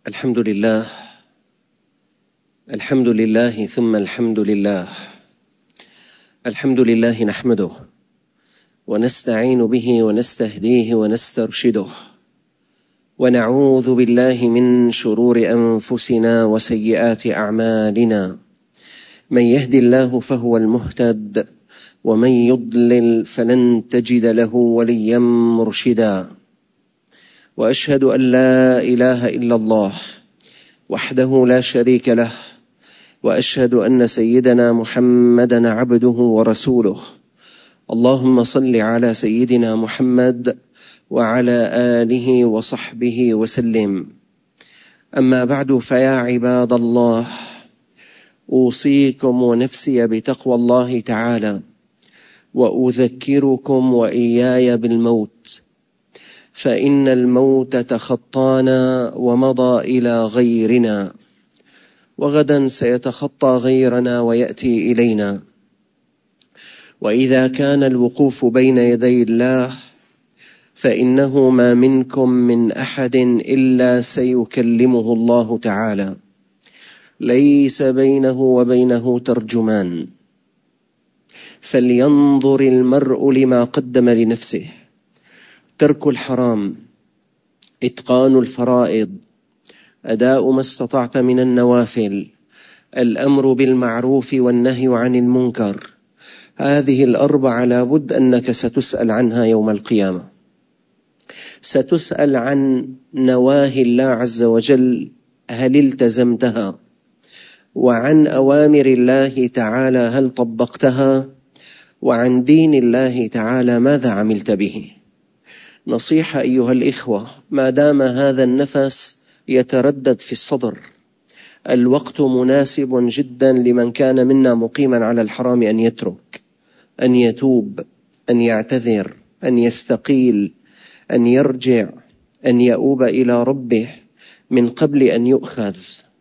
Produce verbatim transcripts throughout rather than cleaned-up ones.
الحمد لله الحمد لله ثم الحمد لله الحمد لله نحمده ونستعين به ونستهديه ونسترشده ونعوذ بالله من شرور أنفسنا وسيئات أعمالنا. من يهد الله فهو المهتد ومن يضلل فلن تجد له وليا مرشدا. وأشهد أن لا إله إلا الله وحده لا شريك له، وأشهد أن سيدنا محمدًا عبده ورسوله. اللهم صل على سيدنا محمد وعلى آله وصحبه وسلم. أما بعد، فيا عباد الله، أوصيكم ونفسي بتقوى الله تعالى، وأذكركم وإياي بالموت، فإن الموت تخطانا ومضى إلى غيرنا، وغدا سيتخطى غيرنا ويأتي إلينا. وإذا كان الوقوف بين يدي الله فإنه ما منكم من أحد إلا سيكلمه الله تعالى، ليس بينه وبينه ترجمان. فلينظر المرء لما قدم لنفسه. ترك الحرام، إتقان الفرائض، أداء ما استطعت من النوافل، الأمر بالمعروف والنهي عن المنكر، هذه الأربعة لابد أنك ستسأل عنها يوم القيامة. ستسأل عن نواهي الله عز وجل هل التزمتها، وعن أوامر الله تعالى هل طبقتها، وعن دين الله تعالى ماذا عملت به. نصيحة أيها الإخوة، ما دام هذا النفس يتردد في الصدر، الوقت مناسب جدا لمن كان منا مقيما على الحرام أن يترك، أن يتوب، أن يعتذر، أن يستقيل، أن يرجع، أن يؤوب إلى ربه من قبل أن يؤخذ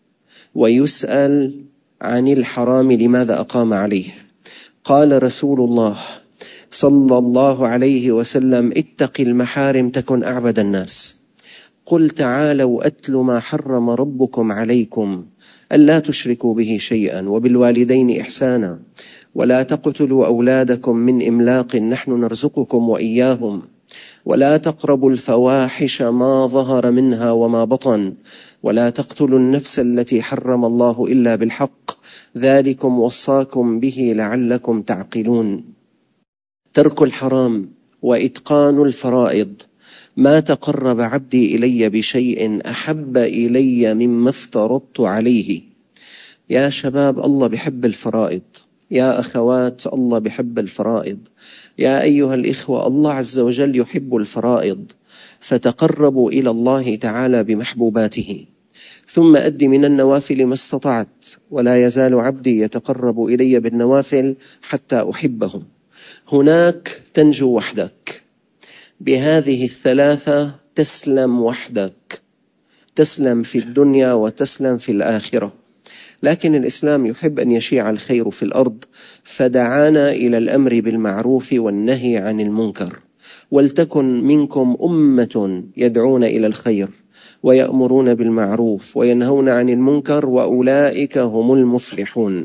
ويسأل عن الحرام لماذا أقام عليه. قال رسول الله صلى الله عليه وسلم: اتق المحارم تكن أعبد الناس. قل تعالوا أتل ما حرم ربكم عليكم ألا تشركوا به شيئا، وبالوالدين إحسانا، ولا تقتلوا أولادكم من إملاق، نحن نرزقكم وإياهم، ولا تقربوا الفواحش ما ظهر منها وما بطن، ولا تقتلوا النفس التي حرم الله إلا بالحق، ذلكم وصاكم به لعلكم تعقلون. ترك الحرام وإتقان الفرائض. ما تقرب عبدي إلي بشيء أحب إلي مما افترضت عليه. يا شباب، الله بحب الفرائض. يا أخوات، الله بحب الفرائض. يا أيها الإخوة، الله عز وجل يحب الفرائض، فتقربوا إلى الله تعالى بمحبوباته. ثم أد من النوافل ما استطعت، ولا يزال عبدي يتقرب إلي بالنوافل حتى أحبه. هناك تنجو وحدك، بهذه الثلاثة تسلم وحدك، تسلم في الدنيا وتسلم في الآخرة. لكن الإسلام يحب أن يشيع الخير في الأرض، فدعانا إلى الأمر بالمعروف والنهي عن المنكر. ولتكن منكم أمة يدعون إلى الخير ويأمرون بالمعروف وينهون عن المنكر، وأولئك هم المفلحون.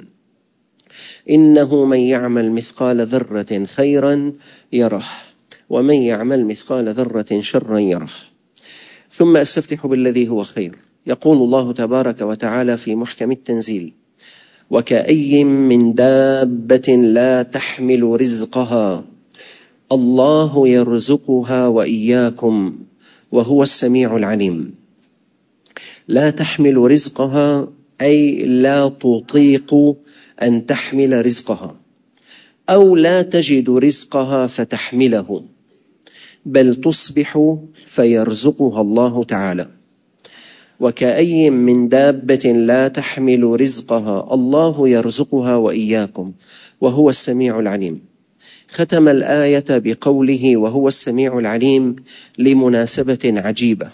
إنه من يعمل مثقال ذرة خيرا يره، ومن يعمل مثقال ذرة شرا يره. ثم أستفتح بالذي هو خير. يقول الله تبارك وتعالى في محكم التنزيل: وكأي من دابة لا تحمل رزقها الله يرزقها وإياكم وهو السميع العليم. لا تحمل رزقها أي لا تطيق أن تحمل رزقها، أو لا تجد رزقها فتحمله، بل تصبح فيرزقها الله تعالى. وكأي من دابة لا تحمل رزقها الله يرزقها وإياكم وهو السميع العليم. ختم الآية بقوله وهو السميع العليم لمناسبة عجيبة،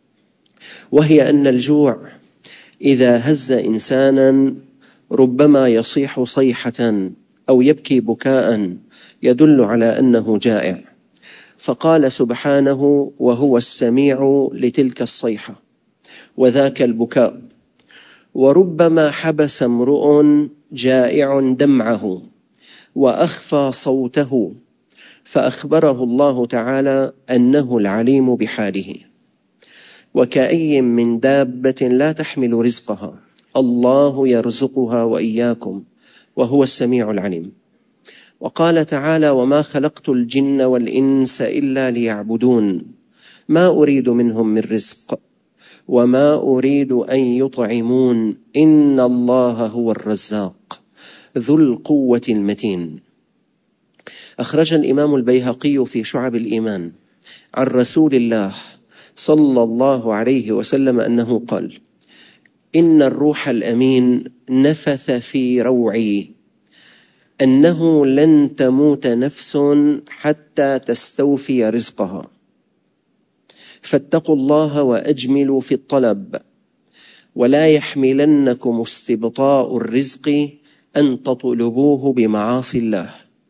وهي أن الجوع إذا هز إنسانا ربما يصيح صيحة أو يبكي بكاء يدل على أنه جائع، فقال سبحانه وهو السميع لتلك الصيحة، وذاك البكاء. وربما حبس امرؤ جائع دمعه وأخفى صوته فأخبره الله تعالى أنه العليم بحاله. وكأي من دابة لا تحمل رزقها الله يرزقها وإياكم وهو السميع العليم. وقال تعالى: وما خلقت الجن والإنس إلا ليعبدون ما أريد منهم من رزق وما أريد أن يطعمون إن الله هو الرزاق ذو القوة المتين. أخرج الإمام البيهقي في شعب الإيمان عن رسول الله صلى الله عليه وسلم أنه قال: إن الروح الأمين نفث في روعي أنه لن تموت نفس حتى تستوفي رزقها، فاتقوا الله وأجملوا في الطلب، ولا يحملنكم استبطاء الرزق أن تطلبوه بمعاصي الله،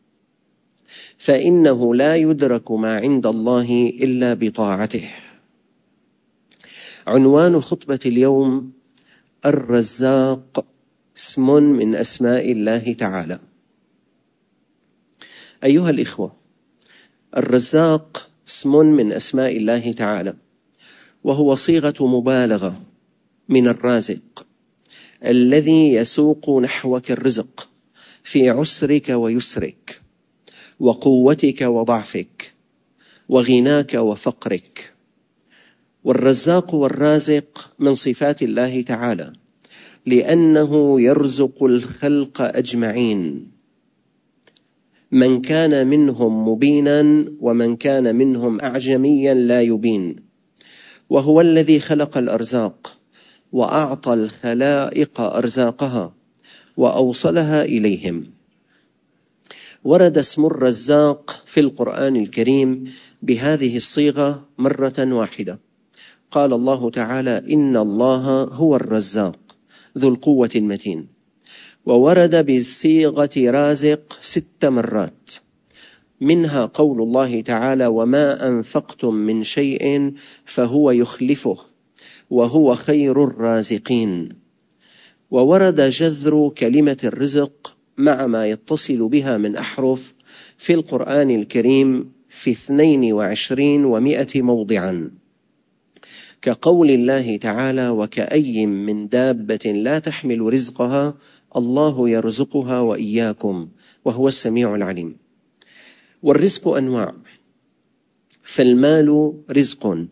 فإنه لا يدرك ما عند الله إلا بطاعته. عنوان خطبة اليوم: الرزاق، اسم من أسماء الله تعالى. أيها الإخوة، الرزاق اسم من أسماء الله تعالى، وهو صيغة مبالغة من الرازق الذي يسوق نحوك الرزق في عسرك ويسرك، وقوتك وضعفك، وغناك وفقرك. والرزاق والرازق من صفات الله تعالى، لأنه يرزق الخلق أجمعين، من كان منهم مبينا ومن كان منهم أعجميا لا يبين. وهو الذي خلق الأرزاق وأعطى الخلائق أرزاقها وأوصلها إليهم. ورد اسم الرزاق في القرآن الكريم بهذه الصيغة مرة واحدة. قال الله تعالى: إن الله هو الرزاق ذو القوة المتين. وورد بصيغة رازق ست مرات، منها قول الله تعالى: وما أنفقتم من شيء فهو يخلفه وهو خير الرازقين. وورد جذر كلمة الرزق مع ما يتصل بها من أحرف في القرآن الكريم في اثنين وعشرين ومائة موضعا، كقول الله تعالى: وكأي من دابة لا تحمل رزقها الله يرزقها وإياكم وهو السميع العليم. والرزق أنواع، فالمال رزق،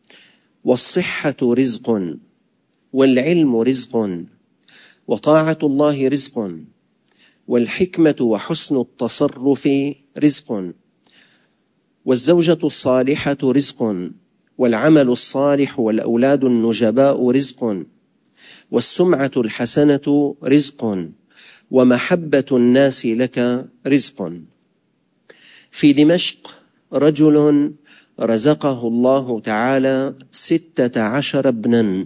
والصحة رزق، والعلم رزق، وطاعة الله رزق، والحكمة وحسن التصرف رزق، والزوجة الصالحة رزق، والعمل الصالح والأولاد النجباء رزق، والسمعة الحسنة رزق، ومحبة الناس لك رزق. في دمشق رجل رزقه الله تعالى ستة عشر ابنا،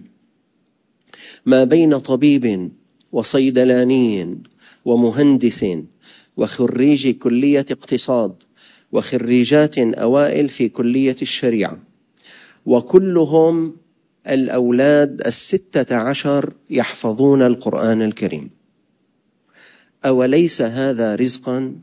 ما بين طبيب وصيدلاني ومهندس وخريج كلية اقتصاد وخريجات أوائل في كلية الشريعة، وكلهم الأولاد الستة عشر يحفظون القرآن الكريم. أوليس هذا رزقا؟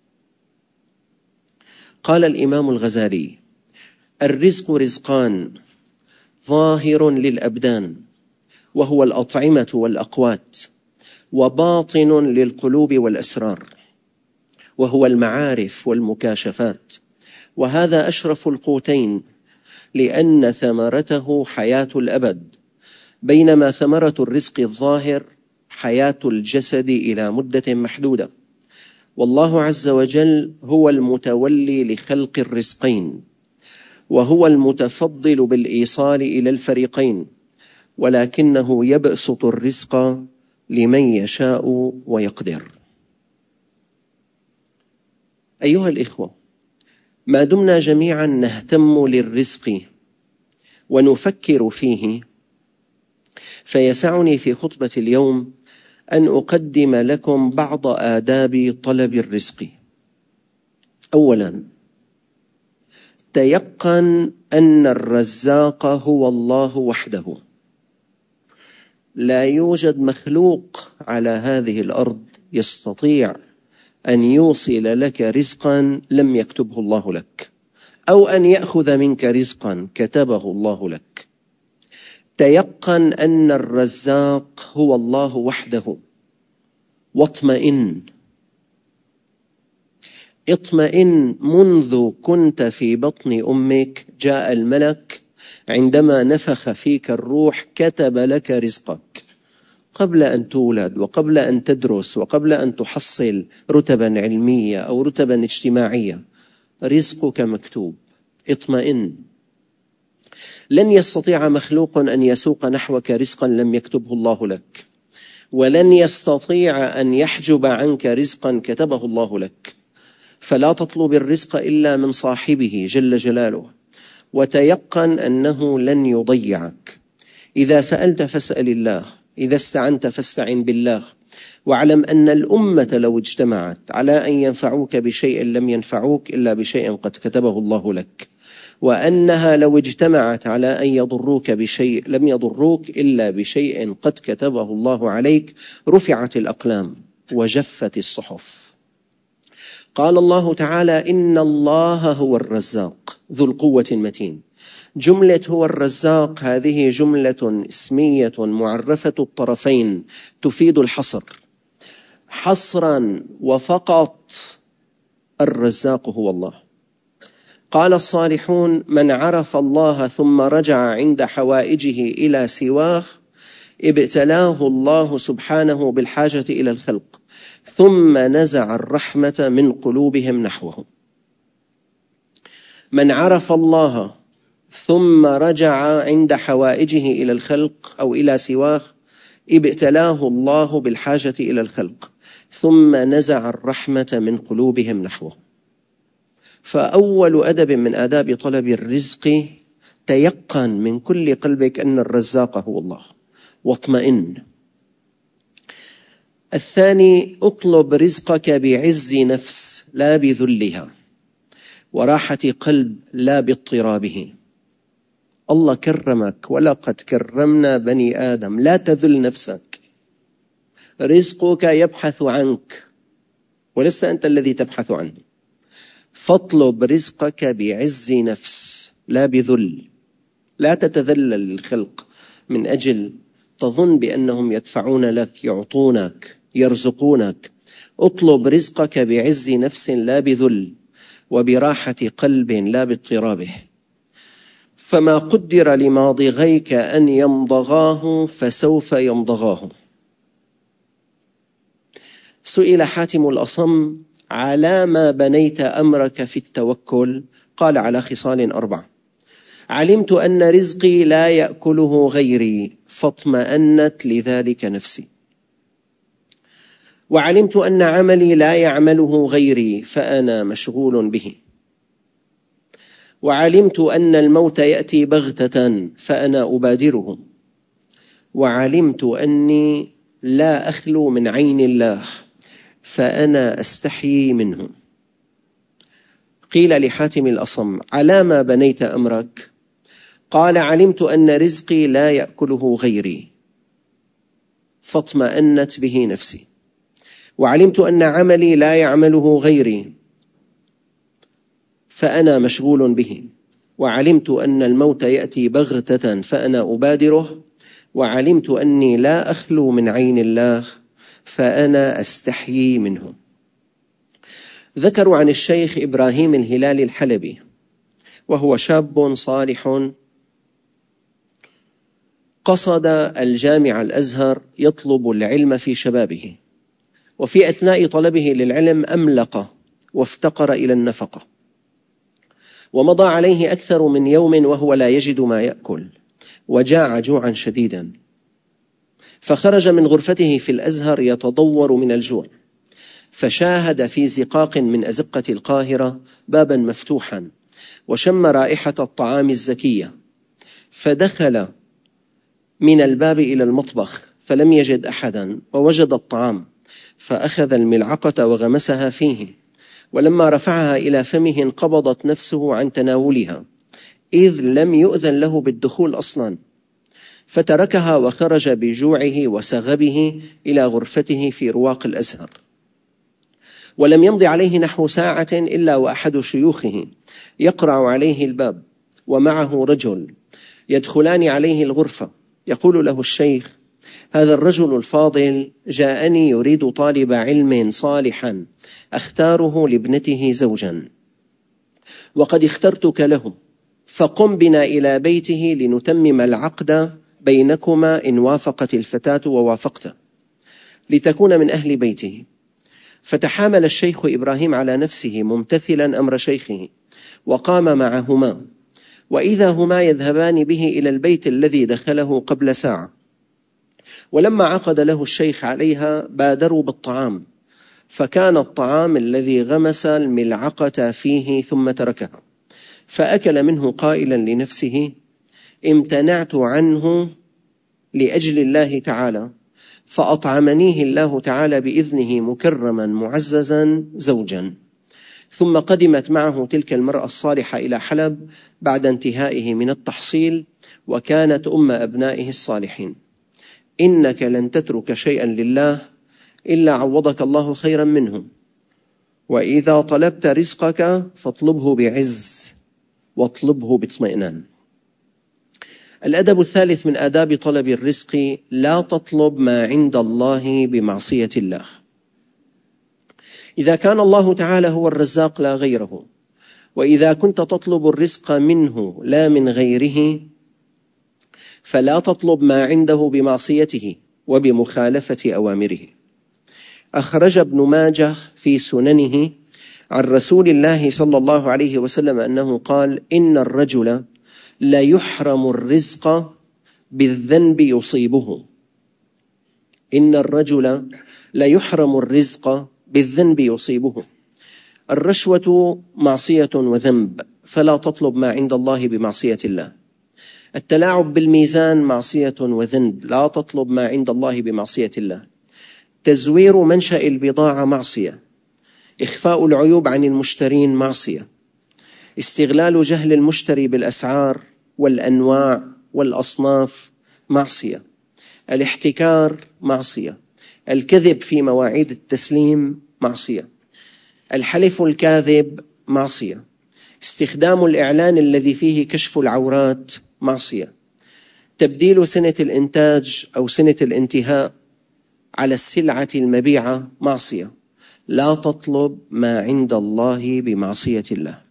قال الإمام الغزالي: الرزق رزقان، ظاهر للأبدان وهو الأطعمة والأقوات، وباطن للقلوب والأسرار وهو المعارف والمكاشفات. وهذا أشرف القوتين، لأن ثمرته حياة الأبد، بينما ثمرة الرزق الظاهر حياة الجسد إلى مدة محدودة. والله عز وجل هو المتولي لخلق الرزقين، وهو المتفضل بالإيصال إلى الفريقين، ولكنه يبسط الرزق لمن يشاء ويقدر. أيها الإخوة، ما دمنا جميعا نهتم للرزق ونفكر فيه، فيسعني في خطبة اليوم أن أقدم لكم بعض آداب طلب الرزق. أولا، تيقن أن الرزاق هو الله وحده، لا يوجد مخلوق على هذه الأرض يستطيع أن يوصل لك رزقا لم يكتبه الله لك، أو أن يأخذ منك رزقا كتبه الله لك. تيقن أن الرزاق هو الله وحده، واطمئن اطمئن منذ كنت في بطن أمك جاء الملك عندما نفخ فيك الروح كتب لك رزقك، قبل أن تولد وقبل أن تدرس وقبل أن تحصل رتبا علمية أو رتبا اجتماعية، رزقك مكتوب. اطمئن. لن يستطيع مخلوق أن يسوق نحوك رزقا لم يكتبه الله لك، ولن يستطيع أن يحجب عنك رزقا كتبه الله لك. فلا تطلب الرزق إلا من صاحبه جل جلاله، وتيقن أنه لن يضيعك. إذا سألت فاسأل الله، إذا استعنت فاستعن بالله، واعلم أن الأمة لو اجتمعت على أن ينفعوك بشيء لم ينفعوك إلا بشيء قد كتبه الله لك، وأنها لو اجتمعت على أن يضروك بشيء لم يضروك إلا بشيء قد كتبه الله عليك. رفعت الأقلام وجفت الصحف. قال الله تعالى: إن الله هو الرزاق ذو القوة المتين. جملة هو الرزاق هذه جملة اسمية معرفة الطرفين تفيد الحصر. حصرا وفقط الرزاق هو الله. قال الصالحون: من عرف الله ثم رجع عند حوائجه إلى سواه ابتلاه الله سبحانه بالحاجة إلى الخلق، ثم نزع الرحمة من قلوبهم نحوه. من عرف الله ثم رجع عند حوائجه إلى الخلق أو إلى سواه ابتلاه الله بالحاجة إلى الخلق، ثم نزع الرحمة من قلوبهم نحوه. فأول أدب من آداب طلب الرزق: تيقن من كل قلبك أن الرزاق هو الله، واطمئن. الثاني: اطلب رزقك بعز نفس لا بذلها، وراحة قلب لا باضطرابه. الله كرمك، ولقد كرمنا بني آدم، لا تذل نفسك. رزقك يبحث عنك ولست أنت الذي تبحث عنه. فاطلب رزقك بعز نفس لا بذل. لا تتذلل للخلق من أجل تظن بأنهم يدفعون لك، يعطونك، يرزقونك. اطلب رزقك بعز نفس لا بذل، وبراحة قلب لا باضطرابه. فما قدر لماضغيك أن يمضغاه فسوف يمضغاه. سئل حاتم الأصم: على ما بنيت أمرك في التوكل؟ قال: على خصال أربع: علمت أن رزقي لا يأكله غيري فاطمأنت لذلك نفسي، وعلمت أن عملي لا يعمله غيري فأنا مشغول به، وعلمت أن الموت يأتي بغتة فأنا أبادره، وعلمت أني لا أخلو من عين الله فأنا أستحيي منه. قيل لحاتم الأصم: على ما بنيت أمرك؟ قال: علمت أن رزقي لا يأكله غيري فاطمأنت به نفسي، وعلمت أن عملي لا يعمله غيري فأنا مشغول به، وعلمت أن الموت يأتي بغتة فأنا أبادره، وعلمت أني لا أخلو من عين الله فأنا أستحيي منه. ذكروا عن الشيخ إبراهيم الهلالي الحلبي، وهو شاب صالح قصد الجامع الأزهر يطلب العلم في شبابه، وفي أثناء طلبه للعلم أملق وافتقر إلى النفقة، ومضى عليه أكثر من يوم وهو لا يجد ما يأكل، وجاع جوعا شديدا، فخرج من غرفته في الأزهر يتضور من الجوع، فشاهد في زقاق من أزقة القاهرة بابا مفتوحا، وشم رائحة الطعام الزكية، فدخل من الباب إلى المطبخ فلم يجد أحدا، ووجد الطعام، فأخذ الملعقة وغمسها فيه، ولما رفعها إلى فمه انقبضت نفسه عن تناولها، إذ لم يؤذن له بالدخول أصلا، فتركها وخرج بجوعه وسغبه إلى غرفته في رواق الأزهر. ولم يمض عليه نحو ساعة إلا وأحد شيوخه يقرع عليه الباب ومعه رجل، يدخلان عليه الغرفة. يقول له الشيخ: هذا الرجل الفاضل جاءني يريد طالب علم صالحا أختاره لابنته زوجا، وقد اخترتك له، فقم بنا إلى بيته لنتمم العقد بينكما إن وافقت الفتاة ووافقت، لتكون من أهل بيته. فتحامل الشيخ إبراهيم على نفسه ممتثلا أمر شيخه، وقام معهما، وإذا هما يذهبان به إلى البيت الذي دخله قبل ساعة. ولما عقد له الشيخ عليها بادروا بالطعام، فكان الطعام الذي غمس الملعقة فيه ثم تركها، فأكل منه قائلا لنفسه: امتنعت عنه لأجل الله تعالى، فأطعمنيه الله تعالى بإذنه مكرما معززا زوجا. ثم قدمت معه تلك المرأة الصالحة إلى حلب بعد انتهائه من التحصيل، وكانت أم أبنائه الصالحين. إنك لن تترك شيئا لله إلا عوضك الله خيرا منه، وإذا طلبت رزقك فاطلبه بعز واطلبه باطمئنان. الأدب الثالث من آداب طلب الرزق: لا تطلب ما عند الله بمعصية الله. إذا كان الله تعالى هو الرزاق لا غيره، وإذا كنت تطلب الرزق منه لا من غيره، فلا تطلب ما عنده بمعصيته وبمخالفة أوامره. أخرج ابن ماجه في سننه عن رسول الله صلى الله عليه وسلم أنه قال: إن الرجل لا يحرم الرزق بالذنب يصيبه. إن الرجل لا يحرم الرزق بالذنب يصيبه. الرشوة معصية وذنب، فلا تطلب ما عند الله بمعصية الله. التلاعب بالميزان معصية وذنب، لا تطلب ما عند الله بمعصية الله. تزوير منشأ البضاعة معصية. إخفاء العيوب عن المشترين معصية. استغلال جهل المشتري بالأسعار والأنواع والأصناف معصية. الاحتكار معصية. الكذب في مواعيد التسليم معصية. الحلف الكاذب معصية. استخدام الإعلان الذي فيه كشف العورات معصية. تبديل سنة الإنتاج أو سنة الانتهاء على السلعة المبيعة معصية. لا تطلب ما عند الله بمعصية الله.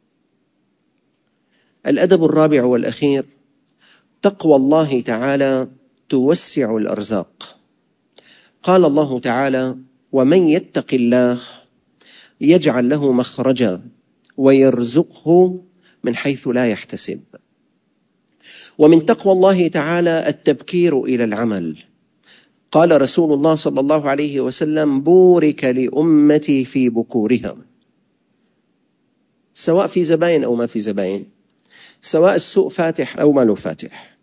الأدب الرابع والأخير: تقوى الله تعالى توسع الأرزاق. قال الله تعالى: ومن يتق الله يجعل له مخرجا ويرزقه من حيث لا يحتسب. ومن تقوى الله تعالى التبكير إلى العمل. قال رسول الله صلى الله عليه وسلم: بورك لأمتي في بكورها، سواء في زباين أو ما في زباين، سواء السوق فاتح أو ما له فاتح،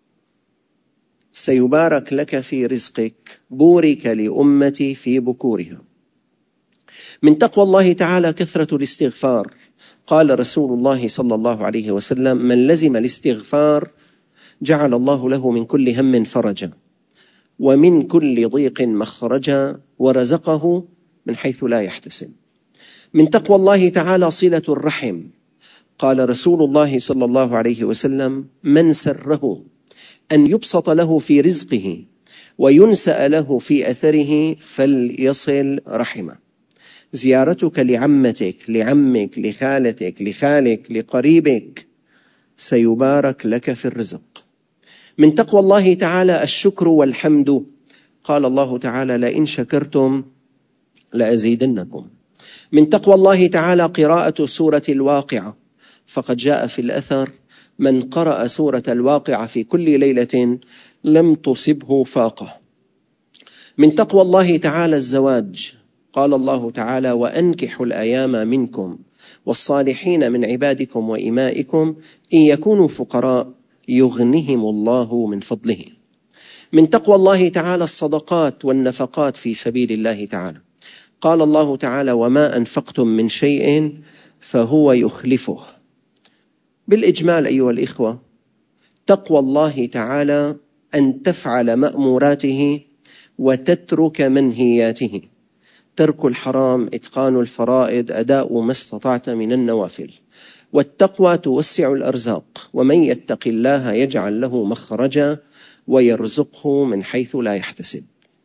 سيبارك لك في رزقك. بورك لأمتي في بكورها. من تقوى الله تعالى كثرة الاستغفار. قال رسول الله صلى الله عليه وسلم: من لزم الاستغفار جعل الله له من كل هم فرجا، ومن كل ضيق مخرجا، ورزقه من حيث لا يحتسب. من تقوى الله تعالى صلة الرحم. قال رسول الله صلى الله عليه وسلم: من سره أن يبسط له في رزقه وينسأ له في أثره فليصل رحمه. زيارتك لعمتك، لعمك، لخالتك، لخالك، لقريبك، سيبارك لك في الرزق. من تقوى الله تعالى الشكر والحمد. قال الله تعالى: لئن شكرتم لأزيدنكم. من تقوى الله تعالى قراءة سورة الواقعة، فقد جاء في الأثر: من قرأ سورة الواقعة في كل ليلة لم تصبه فاقة. من تقوى الله تعالى الزواج. قال الله تعالى: وأنكحوا الأيام منكم والصالحين من عبادكم وإمائكم إن يكونوا فقراء يغنهم الله من فضله. من تقوى الله تعالى الصدقات والنفقات في سبيل الله تعالى. قال الله تعالى: وما أنفقتم من شيء فهو يخلفه. بالإجمال أيها الإخوة، تقوى الله تعالى أن تفعل مأموراته وتترك منهياته. ترك الحرام، إتقان الفرائض، أداء ما استطعت من النوافل. والتقوى توسع الأرزاق، ومن يتق الله يجعل له مخرجا ويرزقه من حيث لا يحتسب.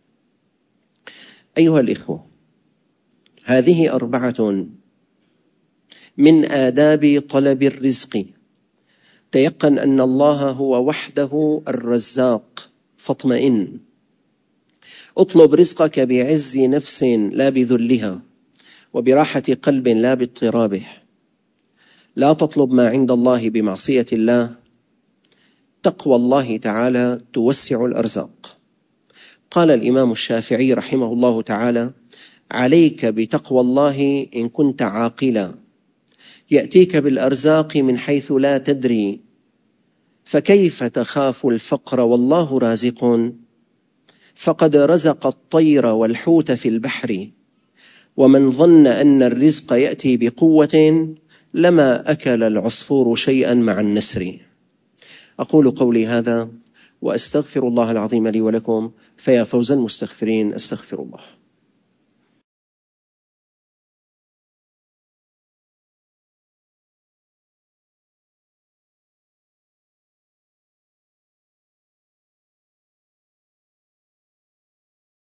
أيها الإخوة، هذه أربعة من آداب طلب الرزق. تيقن أن الله هو وحده الرزاق فاطمئن. اطلب رزقك بعز نفس لا بذلها، وبراحة قلب لا باضطرابه. لا تطلب ما عند الله بمعصية الله. تقوى الله تعالى توسع الأرزاق. قال الإمام الشافعي رحمه الله تعالى: عليك بتقوى الله إن كنت عاقلا، يأتيك بالأرزاق من حيث لا تدري، فكيف تخاف الفقر والله رازق؟ فقد رزق الطير والحوت في البحر، ومن ظن أن الرزق يأتي بقوة لما أكل العصفور شيئا مع النسر. أقول قولي هذا وأستغفر الله العظيم لي ولكم، فيا فوز المستغفرين. أستغفر الله.